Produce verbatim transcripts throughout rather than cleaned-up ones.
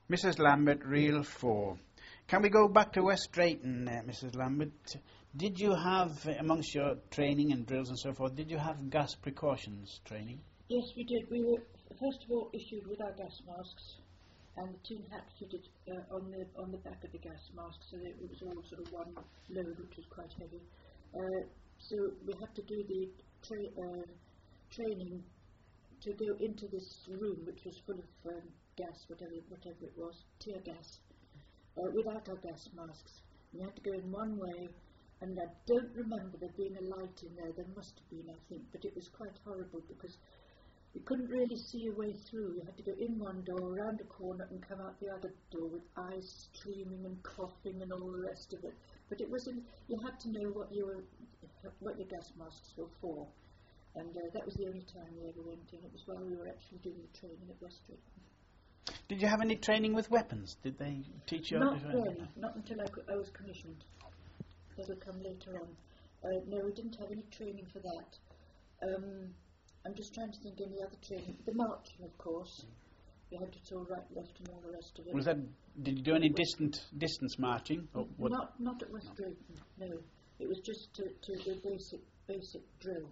Missus Lambert, Reel four. Can we go back to West Drayton, uh, Missus Lambert? Did you have, uh, amongst your training and drills and so forth, did you have gas precautions training? Yes, we did. We were first of all issued with our gas masks, and the tin hat fitted uh, on the on the back of the gas mask, so that it was all sort of one load, which was quite heavy. Uh, so we had to do the tra uh, training to go into this room, which was full of um, gas, whatever whatever it was, tear gas, uh, without our gas masks. We had to go in one way, and I don't remember there being a light in there. There must have been, I think, but it was quite horrible because you couldn't really see your way through. You had to go in one door, around a corner, and come out the other door with eyes streaming and coughing and all the rest of it. But it was, in, you had to know what you were, what your gas masks were for. And uh, that was the only time we ever went in. It was while we were actually doing the training at West Drayton. Did you have any training with weapons? Did they teach you? Not really, not until I, I was commissioned. That will come later on. Uh, no, we didn't have any training for that. Um, I'm just trying to think any other training. The marching, of course. You had to talk right, left, and all the rest of it. Was that? Did you do any distant distance marching? Or what? Not, not at West Drayton. No, it was just to, to the basic, basic drill.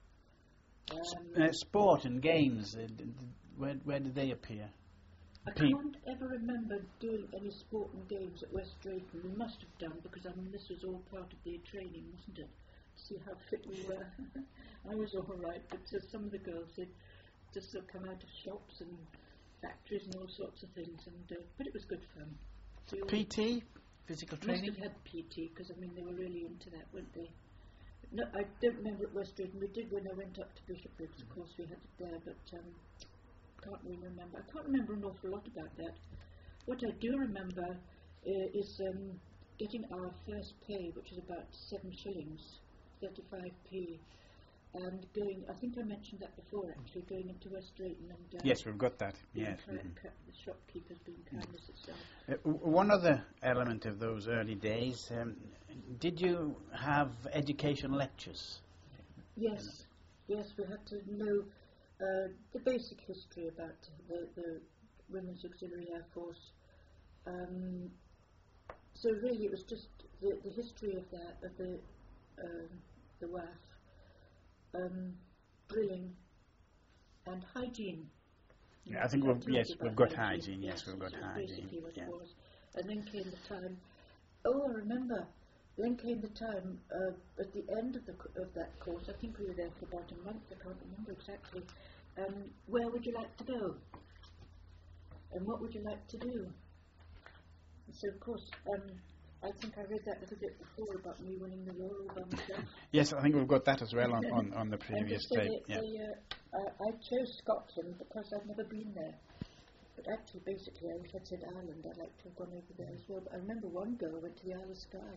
Um, uh, sport and games. Uh, d d where, where did they appear? I Pe can't ever remember doing any sport and games at West Drayton. We must have done, because I mean this was all part of the training, wasn't it? To see how fit we were. I was all right, but uh, some of the girls had just uh, come out of shops and factories and all sorts of things, and uh, but it was good fun. P T, physical training. Must have had P T, because I mean they were really into that, weren't they? No, I don't remember at West Drayton. We did when I went up to Bishopbriggs, of course we had it there, but um, can't really remember. I can't remember an awful lot about that. What I do remember uh, is um, getting our first pay, which was about seven shillings, thirty-five p, and going, I think I mentioned that before actually, going into West Drayton and... Uh, yes, we've got that, yes. Mm -hmm. The shopkeepers being kindness mm. itself. Uh, one other element of those early days, um, did you have education lectures? Yes, yes, we had to know uh, the basic history about the, the Women's Auxiliary Air Force. Um, so really it was just the, the history of that, of the, um, the W A F. Um, drilling and hygiene. Yeah, I think we've, yes, we've got hygiene. hygiene. Yes, yes, we've got hygiene. Basically what yeah. it was. And then came the time. Oh, I remember. Then came the time uh, at the end of the of that course. I think we were there for about a month. I can't remember exactly. Um, where would you like to go? And what would you like to do? And so, of course. Um, I think I read that a little bit before about me winning the war all by myself. Yes, I think we've got that as well on, on, on the previous tape. They, yeah. they, uh, uh, I chose Scotland because I'd never been there. But actually, basically, I wish I'd said Ireland. I'd like to have gone over there as well. But I remember one girl went to the Isle of Skye.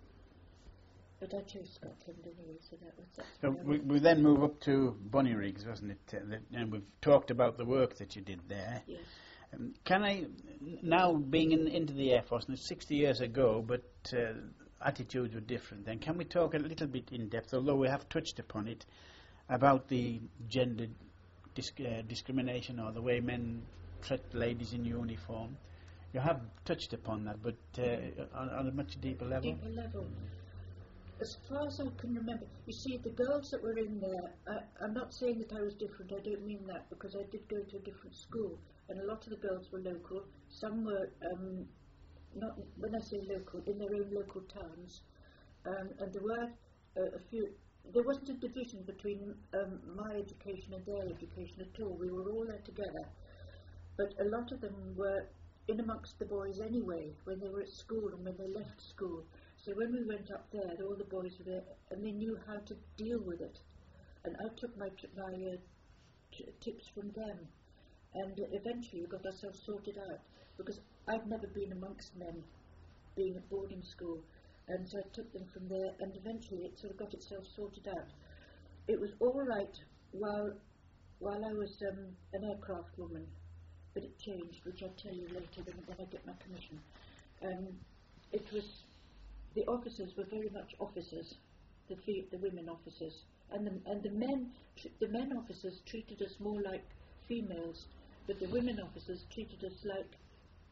But I chose Scotland anyway, so that was that. So we, we then move up to Bonnyriggs, wasn't it? Uh, the, and we've talked about the work that you did there. Yes. Um, can I, now being in, into the Air Force, and it's sixty years ago, but uh, attitudes were different then, can we talk a little bit in depth, although we have touched upon it, about the gender disc uh, discrimination or the way men treat ladies in uniform? You have touched upon that, but uh, on, on a much deeper level? Deeper level. As far as I can remember, you see, the girls that were in there, I, I'm not saying that I was different, I don't mean that, because I did go to a different school, and a lot of the girls were local. Some were, um, not when I say local, in their own local towns, um, and there were uh, a few, there wasn't a division between um, my education and their education at all. We were all there together, but a lot of them were in amongst the boys anyway, when they were at school and when they left school. So when we went up there, all the boys were there, and they knew how to deal with it. And I took my, t my uh, t tips from them, and uh, eventually we got ourselves sorted out, because I'd never been amongst men, being at boarding school, and so I took them from there, and eventually it sort of got itself sorted out. It was all right while, while I was um, an aircraft woman, but it changed, which I'll tell you later when, when I get my commission. Um, it was... The officers were very much officers, the fe the women officers, and the and the men the men officers treated us more like females, but the women officers treated us like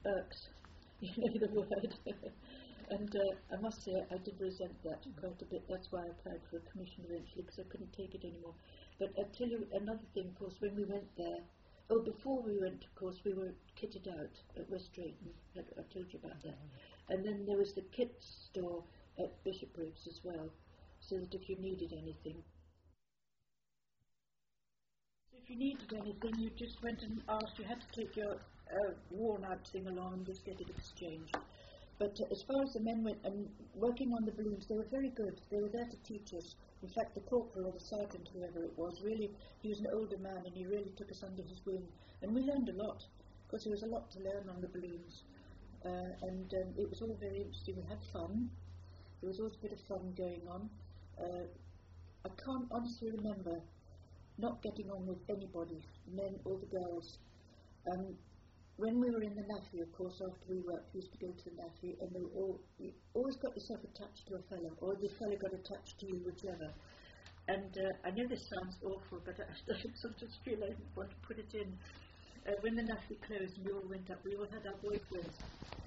irks, you know the word. And uh, I must say, I did resent that quite a bit. That's why I applied for a commission eventually, because I couldn't take it anymore. But I'll tell you another thing, of course, when we went there, oh, before we went, of course, we were kitted out at West Drayton. I, I told you about that. And then there was the kit store at Bishopbriggs as well, so that if you needed anything, if you needed anything, you just went and asked. You had to take your uh, worn-out thing along and just get it exchanged. But uh, as far as the men went, and working on the balloons, they were very good. They were there to teach us. In fact, the corporal or the sergeant, whoever it was, really, he was an older man, and he really took us under his wing. And we learned a lot, because there was a lot to learn on the balloons. Uh, and um, it was all very interesting. We had fun. There was always a bit of fun going on. Uh, I can't honestly remember not getting on with anybody, men or the girls. Um, when we were in the NAFI, of course, after we worked, we used to go to the NAFI, and they were all, you always got yourself attached to a fellow, or the fellow got attached to you, whichever. And uh, I know this sounds awful, but I, I sometimes feel I want to put it in. Uh, when the NAFI closed and we all went up, we all had our boyfriends.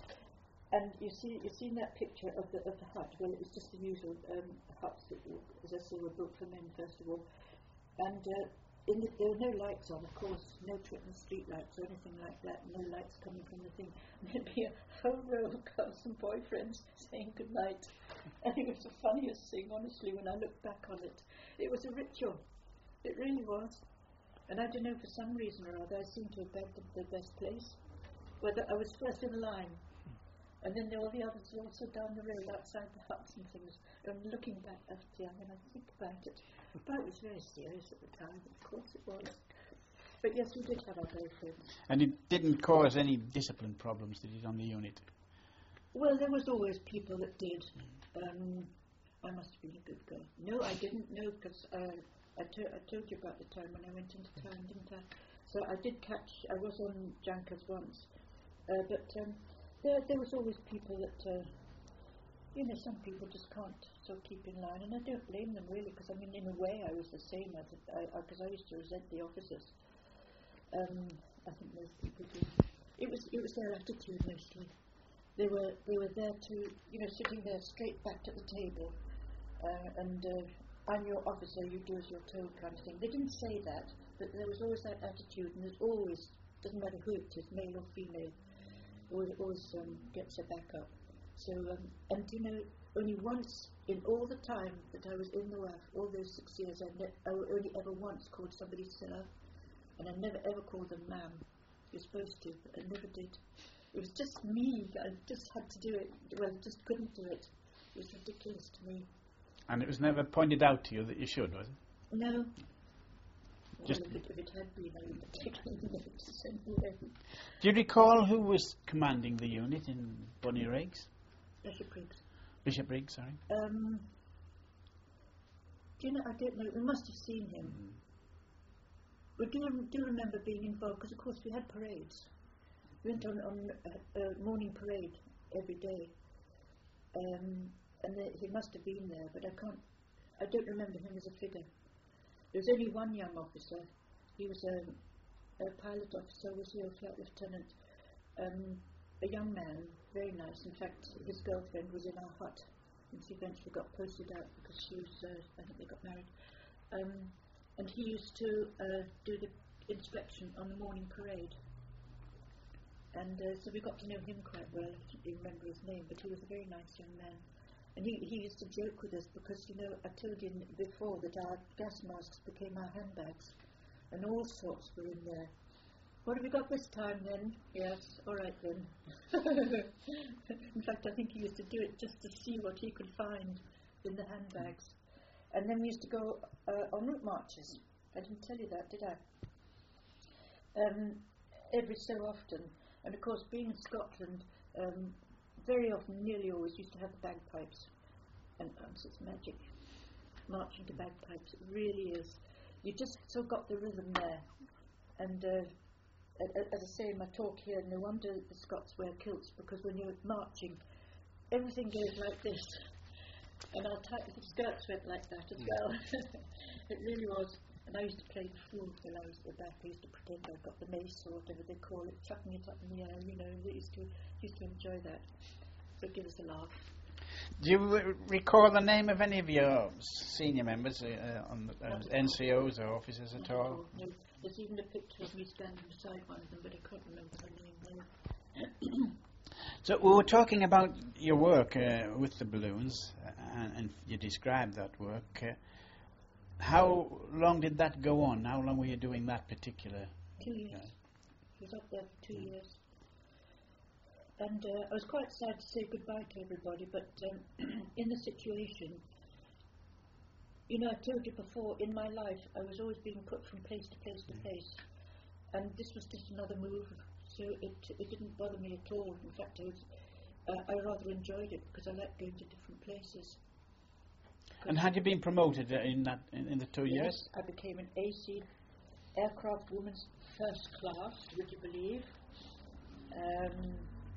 And you see, you've seen that picture of the of the hut. Well, it was just the usual um, huts that, as I say, were built for men first of all. And uh, in the, there were no lights on, of course, no Tritton street lights or anything like that. No lights coming from the thing. And there'd be a whole row of girls and boyfriends saying good night. And it was the funniest thing, honestly, when I look back on it. It was a ritual. It really was. And I don't know, for some reason or other, I seem to have begged the, the best place. Whether I was first in the line. And then there were the others also down the road outside the huts and things. And looking back at it, yeah, when I think about it, but it was very serious at the time, of course it was. But yes, we did have our boyfriends. And it didn't cause any discipline problems, did it, on the unit? Well, there was always people that did. Um, I must have been a good girl. No, I didn't know, because uh, I, to- I told you about the time when I went into town, didn't I? So I did catch, I was on Jankers once, uh, but um, There, there was always people that, uh, you know, some people just can't sort of keep in line, and I don't blame them really, because I mean, in a way, I was the same, because I, I, I, I used to resent the officers. Um, I think most people do. It was, it was their attitude mostly. They were, they were there to, you know, sitting there straight back at the table, uh, and uh, I'm your officer, you do as you're told, kind of thing. They didn't say that, but there was always that attitude, and there's always, doesn't matter who it is, male or female. Always, always um, gets her back up. So, um, and you know, only once in all the time that I was in the W A F, all those six years, I, ne- I only ever once called somebody sir, and I never ever called them ma'am. You're supposed to, but I never did. It was just me. I just had to do it. Well, just couldn't do it. It was ridiculous to me. And it was never pointed out to you that you should, was it? No. Just well, if, it, if it had been, I would have taken notice anyway. Do you recall who was commanding the unit in Bonnyriggs? Bishopbriggs. Bishopbriggs, sorry. Um, do you know, I don't know, we must have seen him. Mm. We do, do remember being involved, because of course we had parades. We went on, on a, a morning parade every day. Um, and the, he must have been there, but I can't, I don't remember him as a figure. There was only one young officer. He was a, a pilot officer, was he, a flight lieutenant. Um, a young man, very nice. In fact, his girlfriend was in our hut, and she eventually got posted out because she was, uh, I think they got married. Um, and he used to uh, do the inspection on the morning parade. And uh, so we got to know him quite well. I can't even remember his name, but he was a very nice young man. And he, he used to joke with us because, you know, I told you before that our gas masks became our handbags, and all sorts were in there. What have we got this time then? Yes, all right then. In fact, I think he used to do it just to see what he could find in the handbags. And then we used to go uh, on route marches. I didn't tell you that, did I? Um, every so often. And of course, being in Scotland, um, very often, nearly always, used to have the bagpipes. And um, so it's magic. Marching to bagpipes, it really is. You just still got the rhythm there. And uh, as I say in my talk here, no wonder the Scots wear kilts, because when you're marching, everything goes like this. And our t- skirts went like that as well. It really was. And I used to play the fool when I was at the back. I used to pretend I got the mace or whatever they call it, chucking it up in the air, you know, and we used to, used to enjoy that. So it gave us a laugh. Do you r- recall the name of any of your senior members, uh, on the, uh, N C Os or officers at all? No. There's even a picture of me standing beside one of them, but I can't remember her name now. So we were talking about your work uh, with the balloons, uh, and, and you described that work. Uh, how long did that go on? How long were you doing that particular? Two years. Uh, I was up there for two years. And uh, I was quite sad to say goodbye to everybody, but um, in the situation, you know, I told you before, in my life, I was always being put from place to place to place. And this was just another move, so it it didn't bother me at all. In fact, I, was, uh, I rather enjoyed it because I like going to different places. And had you been promoted uh, in that in, in the two yes, years? I became an A C aircraft woman's first class, would you believe? Um,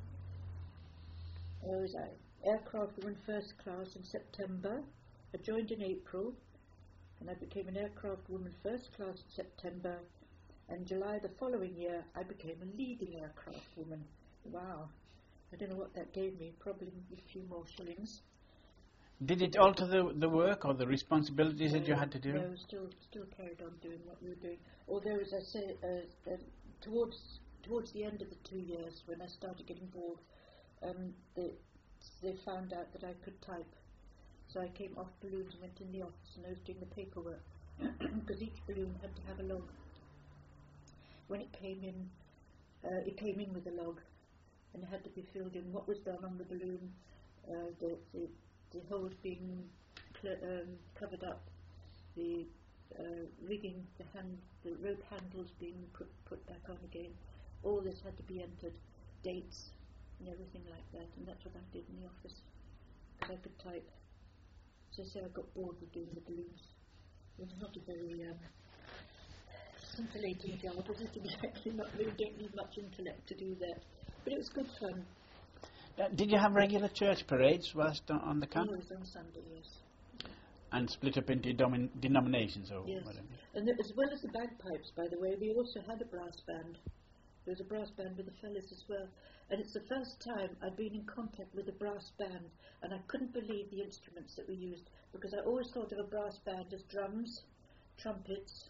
where was I? Aircraft woman first class in September. I joined in April, and I became an aircraft woman first class in September. And July the following year, I became a leading aircraft woman. Wow. I don't know what that gave me, probably a few more shillings. Did it alter the the work or the responsibilities no, that you had to do? No, still still carried on doing what we were doing. Although, as I say, uh, uh, towards towards the end of the two years, when I started getting bored, um, they, they found out that I could type. So I came off balloons and went in the office, and I was doing the paperwork, because each balloon had to have a log. When it came in, uh, it came in with a log, and it had to be filled in what was done on the balloon, uh, the, the the holes being cl- um, covered up, the uh, rigging, the hand, the rope handles being put put back on again. All this had to be entered, dates and everything like that, and that's what I did in the office, because I could type. So I say I got bored with doing the balloons. It was not a very um, scintillating job, was it? Exactly, not really, don't need much intellect to do that. But it was good fun. Uh, did you have regular church parades whilst on, on the camp? Oh, it was on Sunday, yes. And split up into domin- denominations or yes. whatever? And th- as well as the bagpipes, by the way, we also had a brass band. There was a brass band with the fellas as well. And it's the first time I'd been in contact with a brass band, and I couldn't believe the instruments that we used, because I always thought of a brass band as drums, trumpets,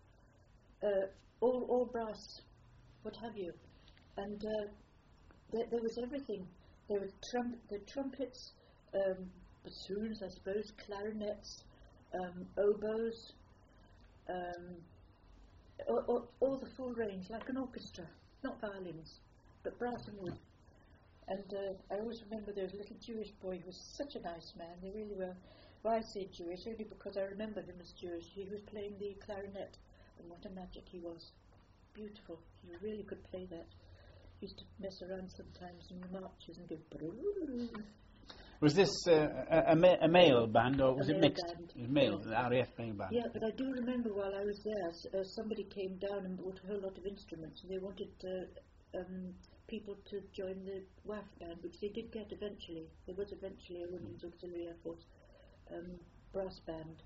uh, all, all brass, what have you. And uh, there, there was everything. There were trum- the trumpets, um, bassoons, I suppose, clarinets, um, oboes, um, all, all, all the full range, like an orchestra, not violins, but brass and wood. And uh, I always remember there was a little Jewish boy who was such a nice man. They really were. Well, I say Jewish only because I remember him as Jewish. He was playing the clarinet, and what a magic he was. Beautiful. He really could play that. He used to mess around sometimes in the marches and go... Was this uh, a, a, ma- a male band, or was A it male mixed? band. It was male, Yeah. the R A F male band. Yeah, but I do remember while I was there, s- uh, somebody came down and brought a whole lot of instruments, and they wanted uh, um, people to join the W A F band, which they did get eventually. There was eventually a Women's Auxiliary Air Force um, brass band.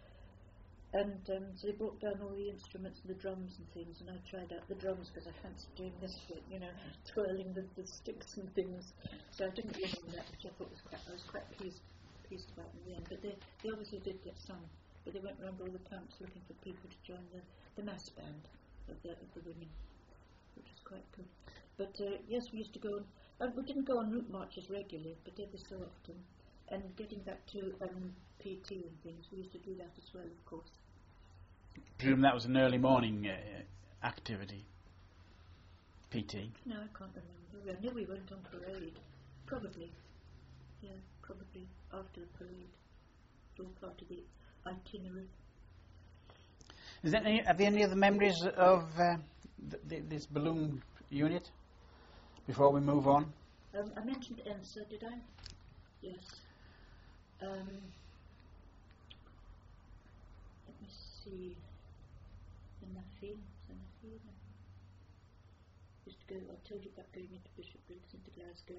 And um, so they brought down all the instruments and the drums and things, and I tried out the drums because I fancied doing this bit, you know, twirling the, the sticks and things. So I didn't win on that, which I thought was quite, I was quite pleased, pleased about in the end. But they, they obviously did get some, but they went round all the camps looking for people to join the, the mass band of the, of the women, which was quite good. But uh, yes, we used to go, uh, we didn't go on route marches regularly, but every so often. And getting back to um, P T and things, we used to do that as well, of course. I presume that was an early morning uh, activity, P T. No, I can't remember. I know we went on parade. Probably. Yeah, probably after the parade. It's all part of the itinerary. Is there any, have you any other memories of uh, th- th- this balloon unit before we move on? Um, I mentioned ENSA, did I? Yes. Um, let me see. Nafi, Nafi. Used to go. I told you about going into Bishopbriggs, into Glasgow.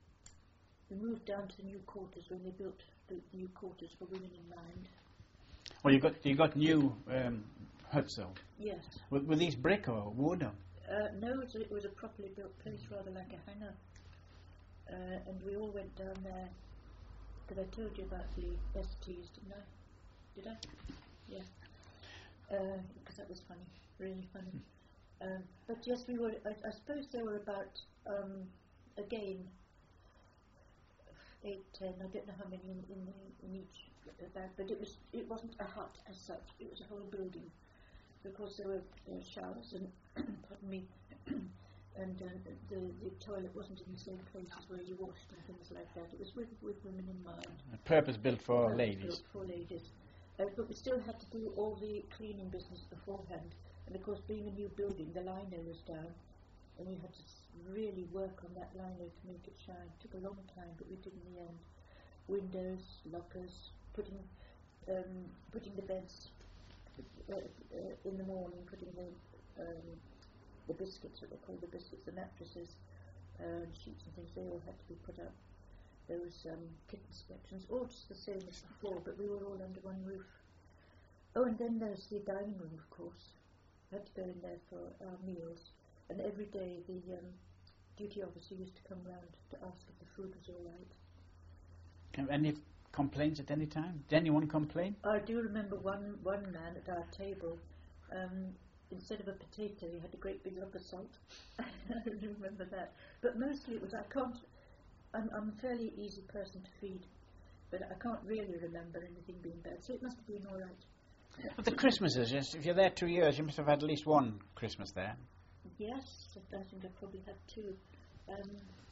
We moved down to the new quarters when they built the new quarters for women in mind. Well, you got you got new um, huts though. Yes. Were, were these brick or wood? Or? Uh, no, it was, a, it was a properly built place, rather like a hangar. Uh, and we all went down there, because I told you about the S Ts, didn't I? Did I? Yeah. Because uh, that was funny, really funny. Um, but yes, we were, I, I suppose there were about, um, again, eight, ten, I don't know how many in, in, in each, about, but it, was, it wasn't a hut as such, it was a whole building. Of course, there were uh, showers and, pardon me, and uh, the, the toilet wasn't in the same places where you washed and things like that. It was with, with women in mind. A purpose built for purpose ladies. Built for ladies. Uh, but we still had to do all the cleaning business beforehand. And of course, being a new building, the lino was down, and we had to really work on that lino to make it shine. It took a long time, but we did in the end. Windows, lockers, putting um, putting the beds uh, uh, in the morning, putting the um, the biscuits, what they call the biscuits, the mattresses, uh, and sheets and things, they all had to be put up. There was um, kitchen sections, all just the same as before, but we were all under one roof. Oh, and then there's the dining room, of course. I had to go in there for our meals, and every day the um, duty officer used to come round to ask if the food was all right. Can, any complaints at any time? Did anyone complain? I do remember one, one man at our table, um, instead of a potato, he had a great big lump of salt. I remember that. But mostly it was, I can't, I'm, I'm a fairly easy person to feed, but I can't really remember anything being bad, so it must have been all right. But the Christmases, yes, if you're there two years, you must have had at least one Christmas there. Yes, I think I probably had two. Um,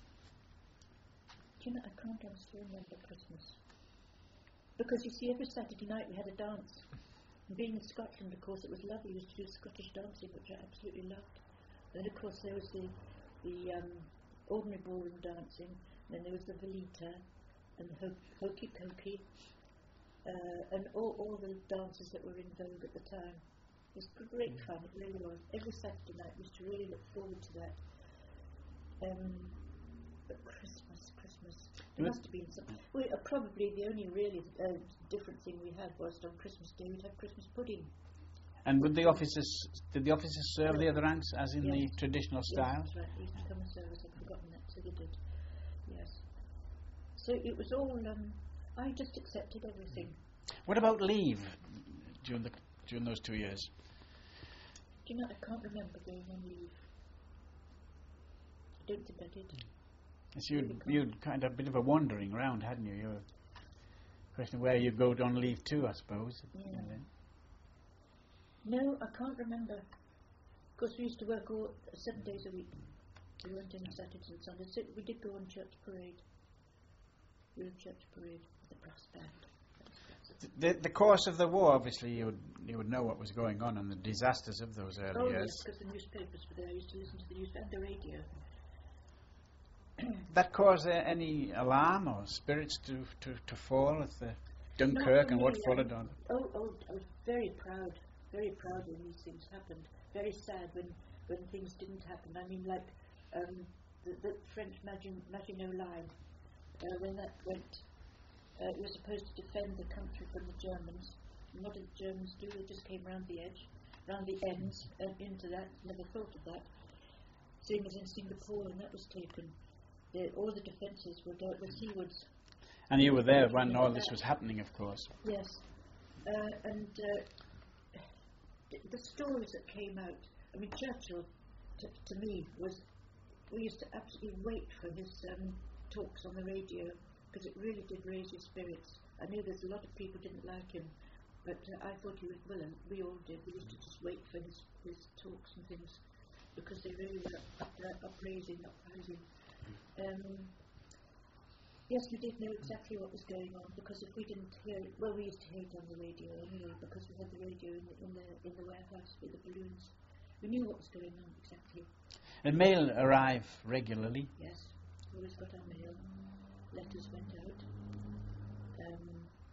do you know, I can't honestly remember Christmas. Because you see, every Saturday night we had a dance. And being in Scotland, of course, it was lovely. We used to do Scottish dancing, which I absolutely loved. And then, of course, there was the, the um, ordinary ballroom dancing, and then there was the Velita, and the ho- Hokey Pokey, uh, and all, all the dances that were in vogue at the time. It was great fun, it really was. Every Saturday night we used to really look forward to that. Um, but Christmas, Christmas, there must have been some. We, uh, probably the only really uh, different thing we had was on Christmas Day we'd have Christmas pudding. And would the officers, did the officers serve Yeah. the other ranks as in Yes. the traditional style? Yes, that's right. They used to come and serve us. I'd forgotten that, so they did. Yes. So it was all. Um, I just accepted everything. What about leave during the during those two years? Do you know, I can't remember going on leave. I don't think I did. Yes, you'd, you'd kind of a bit of a wandering around, hadn't you? You were questioning where you'd go on leave to, I suppose. Yeah. No, I can't remember. Of course, we used to work all seven days a week. We weren't any Saturdays and Sundays. So we did go on church parade. Real church parade with the brass band. The, the course of the war, obviously, you would you would know what was going on and the disasters of those early oh, years. yes, because the newspapers were there. I used to listen to the news and the radio. That caused uh, any alarm or spirits to, to, to fall at the Dunkirk and what really, followed on? Oh, oh, I was very proud, very proud when these things happened. Very sad when, when things didn't happen. I mean, like um, the, the French Maginot, Maginot Line, uh, when that went, uh, it was supposed to defend the country from the Germans. And what did the Germans do? They just came round the edge, round the ends, and into that. Never thought of that. Same as in Singapore, and that was taken. The, all the defences were dealt with seawards. And you were there when all this was happening, of course. Yes. Uh, and uh, th- the stories that came out, I mean, Churchill, t- to me, was, we used to absolutely wait for his um, talks on the radio, because it really did raise your spirits. I knew there's a lot of people didn't like him, but uh, I thought he was, well, and we all did. We used to just wait for his, his talks and things, because they really were up, uh, upraising, uprising. Um, yes, we did know exactly what was going on, because if we didn't hear it, well, we used to hear it on the radio anyway, because we had the radio in the, in the, in the warehouse with the balloons. We knew what was going on exactly. And mail arrive regularly? Yes, we always got our mail. Letters went out. Um,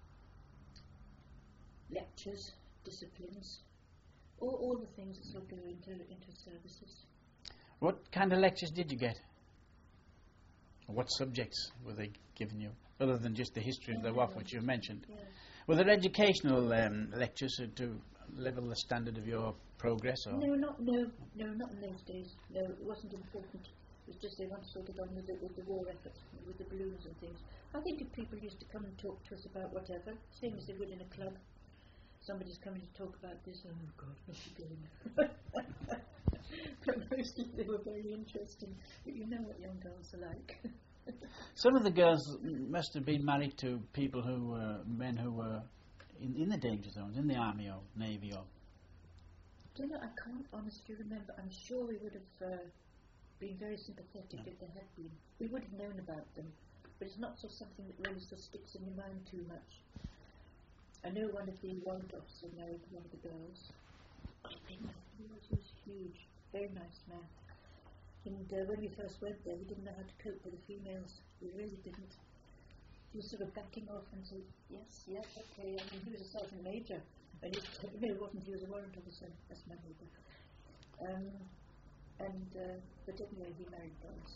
lectures, disciplines, all, all the things that sort of go into, into services. What kind of lectures did you get? What subjects were they giving you, other than just the history of the W A F, which you mentioned? Yeah. Were there educational um, lectures to, to level the standard of your progress? Or? No, not no, no, not in those days. No, it wasn't important. It was just they wanted to get on with, it, with the war effort, with the balloons and things. I think if people used to come and talk to us about whatever, same as they would in a club, somebody's coming to talk about this, oh God, what's he doing? But mostly they were very interesting. But you know what young girls are like. Some of the girls must have been married to people who were men who were in, in the danger zones, in the army or navy or. Do you know, I can't honestly remember. I'm sure we would have uh, been very sympathetic no. if there had been. We would have known about them, but it's not so something that really so sticks in your mind too much. I know one of the warrant officers married one of the girls. He was, he was huge, very nice man. And uh, when we first went there, he didn't know how to cope with the females. He really didn't. He was sort of backing off and said, yes, yes, okay. I mean, he was a sergeant major. And he no, it wasn't. He was a warrant officer. That's my neighbour. Um, and, uh, but anyway, he married Doris.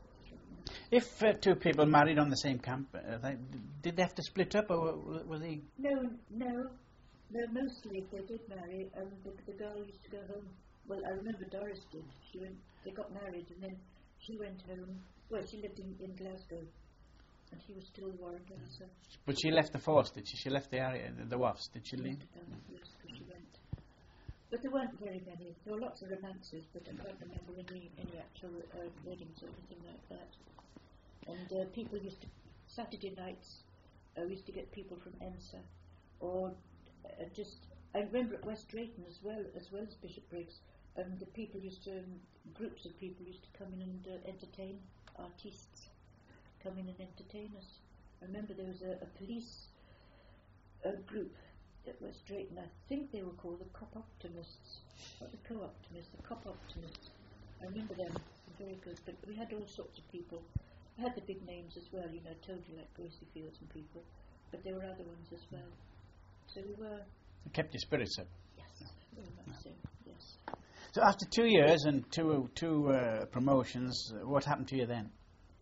If uh, two people married on the same camp, uh, they, did they have to split up, or were they? No, no. No, mostly if they did marry, um, the, the girl used to go home. Well, I remember Doris did. She went. They got married, and then she went home. Well, she lived in, in Glasgow, and he was still a warrant officer. But she left the force, did she? She left the area, the, the W A Fs, did she leave? Um, yes, because she went. But there weren't very many. There were lots of romances, but I can't remember any, any actual uh, weddings or anything like that. And uh, people used to, Saturday nights, uh, we used to get people from ENSA, or uh, just, I remember at West Drayton as well, as well as Bishop Briggs, um, the people used to, um, groups of people used to come in and uh, entertain, artists, come in and entertain us. I remember there was a, a police uh, group at West Drayton. I think they were called the Cop-Optimists, not the Co-Optimists, the Cop-Optimists. I remember them, very good, but we had all sorts of people. I had the big names as well, you know, totally like Gracie Fields and people, but there were other ones as well. So we were... It kept your spirits up. Yes, very much so, yes. So after two years and two two uh, promotions, uh, what happened to you then?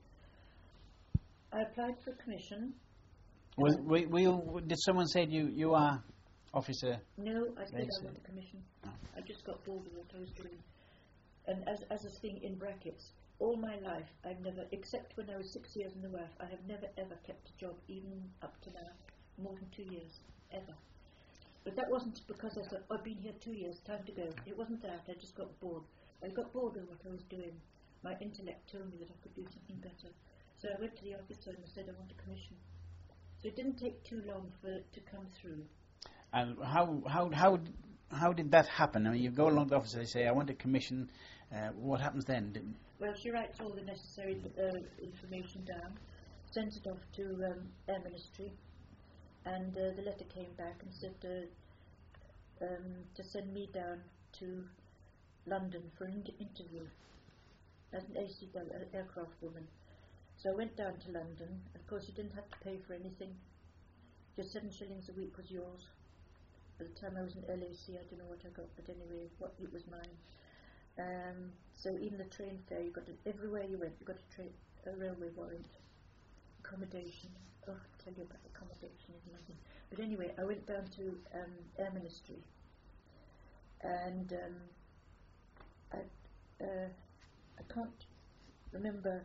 I applied for a commission. Was, um, we, we, did someone say you, you are officer? No, I said I want a commission. Oh. I just got bored with what I was doing. And as, as a thing in brackets, all my life, I've never, except when I was six years in the W A F, I have never ever kept a job, even up to now, more than two years, ever. But that wasn't because I thought, oh, I've been here two years, time to go. It wasn't that, I just got bored. I got bored with what I was doing. My intellect told me that I could do something better. So I went to the officer and I said, I want a commission. So it didn't take too long for it to come through. And how how how how did that happen? I mean, you go along to the officer, they say, I want a commission. Uh, what happens then? Well, she writes all the necessary uh, information down, sends it off to um, Air Ministry, and uh, the letter came back and said uh, um, to send me down to London for an in- interview as an A C W, uh, aircraft woman. So I went down to London. Of course, you didn't have to pay for anything. Just seven shillings a week was yours. By the time I was in L A C, I don't know what I got, but anyway, what it was mine. Um, so even the train fare, you got to, everywhere you went, you got a, tra- a railway warrant. Accommodation. Oh, I'll tell you about accommodation is nothing. But anyway, I went down to um, Air Ministry, and um, I, uh, I can't remember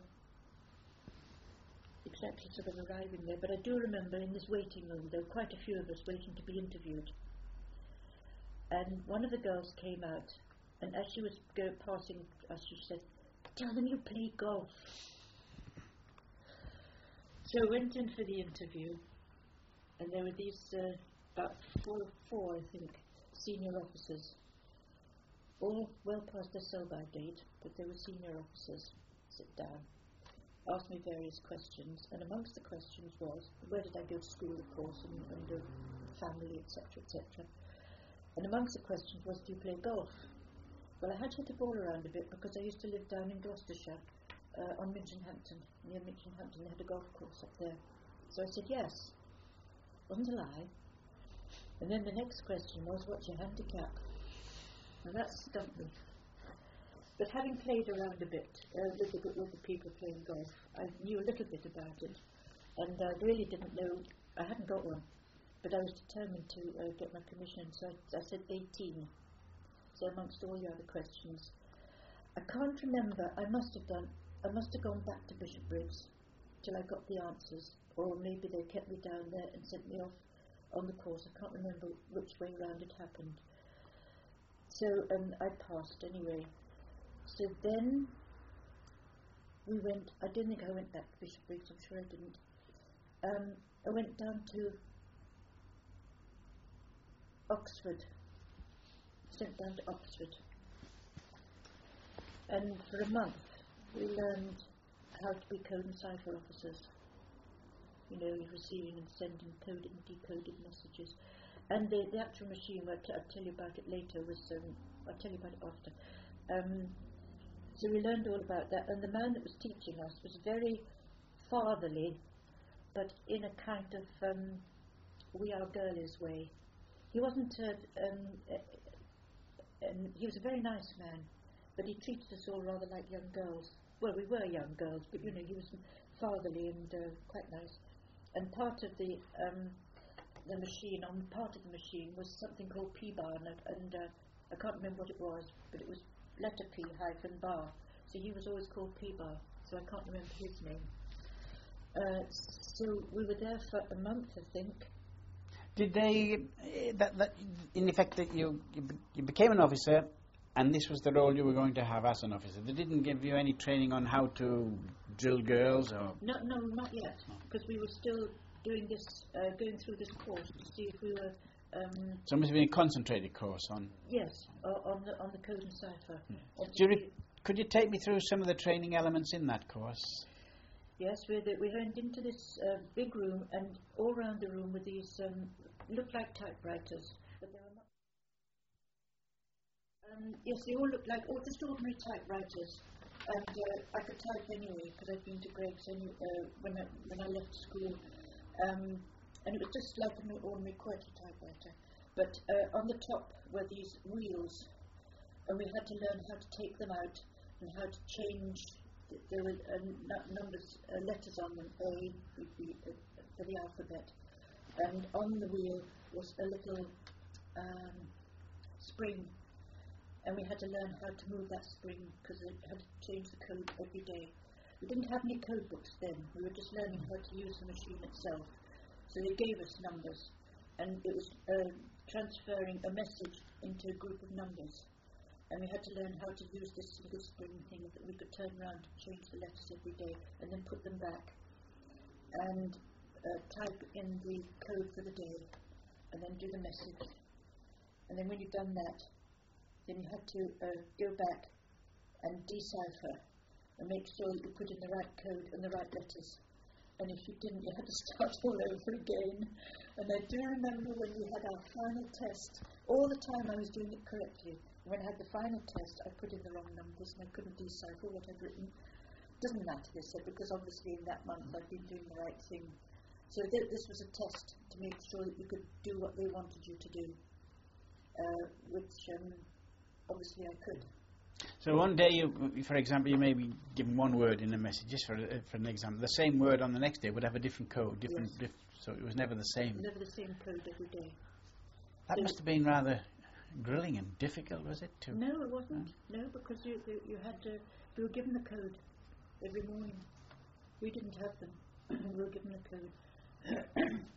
exactly sort of arriving there, but I do remember in this waiting room there were quite a few of us waiting to be interviewed. And one of the girls came out, and as she was go passing us, she said, "Tell them you play golf." So I went in for the interview, and there were these uh, about four, four, I think, senior officers, all well past their sell-by date, but they were senior officers. Sit down. Asked me various questions, and amongst the questions was, where did I go to school, of course, and, and uh, family, et cetera, et cetera. And amongst the questions was, do you play golf? Well, I had hit the ball around a bit because I used to live down in Gloucestershire, uh, on Minchinhampton, near Minchinhampton. They had a golf course up there. So I said yes. Wasn't a lie. And then the next question was, what's your handicap? And that stumped me. But having played around a bit uh, with, the, with the people playing golf, I knew a little bit about it, and I really didn't know, I hadn't got one, but I was determined to uh, get my commission, so I, I said eighteen. So amongst all the other questions, I can't remember. I must have done. I must have gone back to Bishopbriggs till I got the answers, or maybe they kept me down there and sent me off on the course. I can't remember which way round it happened. So um, I passed anyway. So then we went. I don't think I went back to Bishopbriggs. I'm sure I didn't. Um, I went down to Oxford. Sent down to Oxford, and for a month we learned how to be code and cipher officers. You know, receiving and sending coded and decoded messages. And the, the actual machine, I'll, t- I'll tell you about it later, was, um, I'll tell you about it after. Um, so we learned all about that, and the man that was teaching us was very fatherly, but in a kind of um, we are girlies way. He wasn't, uh, um, uh, um, he was a very nice man, but he treated us all rather like young girls. Well, we were young girls, but you know, he was fatherly and uh, quite nice. And part of the um, the machine, on part of the machine, was something called P-bar, and, and uh, I can't remember what it was, but it was letter P hyphen bar. So he was always called P-bar, so I can't remember his name. Uh, so we were there for a month, I think. Did they, uh, that, that, in effect, that you, you, be, you became an officer, and this was the role you were going to have as an officer? They didn't give you any training on how to drill girls, or? No, no, not yet, because we were still doing this, uh, going through this course to see if we were. Um, so it must have been a concentrated course on. Yes, uh, on the on the code and cipher. Yeah. Do you re- could you take me through some of the training elements in that course? Yes, we we went into this uh, big room, and all around the room were these um, looked like typewriters, but they were not. Um, yes, they all looked like all just ordinary typewriters, and uh, I could type anyway because I'd been to Greggs any, uh, when I when I left school, um, and it was just like an ordinary QWERTY typewriter. But uh, on the top were these wheels, and we had to learn how to take them out and how to change. There were uh, n- numbers, uh, letters on them, A, B, B, uh, for the alphabet. And on the wheel was a little um, spring, and we had to learn how to move that spring because it had to change the code every day. We didn't have any code books then. We were just learning how to use the machine itself. So they gave us numbers, and it was uh, transferring a message into a group of numbers. And we had to learn how to use this little spring thing that we could turn around to change the letters every day and then put them back and uh, type in the code for the day and then do the message. And then when you've done that, then you had to uh, go back and decipher and make sure that you put in the right code and the right letters. And if you didn't, you had to start all over again. And I do remember when we had our final test, all the time I was doing it correctly. When I had the final test, I put in the wrong numbers and I couldn't decipher what I'd written. Doesn't matter, they said, because obviously in that month I'd been doing the right thing. So th- this was a test to make sure that you could do what they wanted you to do, uh, which um, obviously I could. So one day, you, for example, you may be given one word in a message, just for, uh, for an example. The same word on the next day would have a different code, different, Yes. diff- so it was never the same. Never the same code every day. That So must have been rather grilling and difficult, was it? To no, it wasn't. No, because you, you you had to. We were given the code every morning. We didn't have them. We were given the code.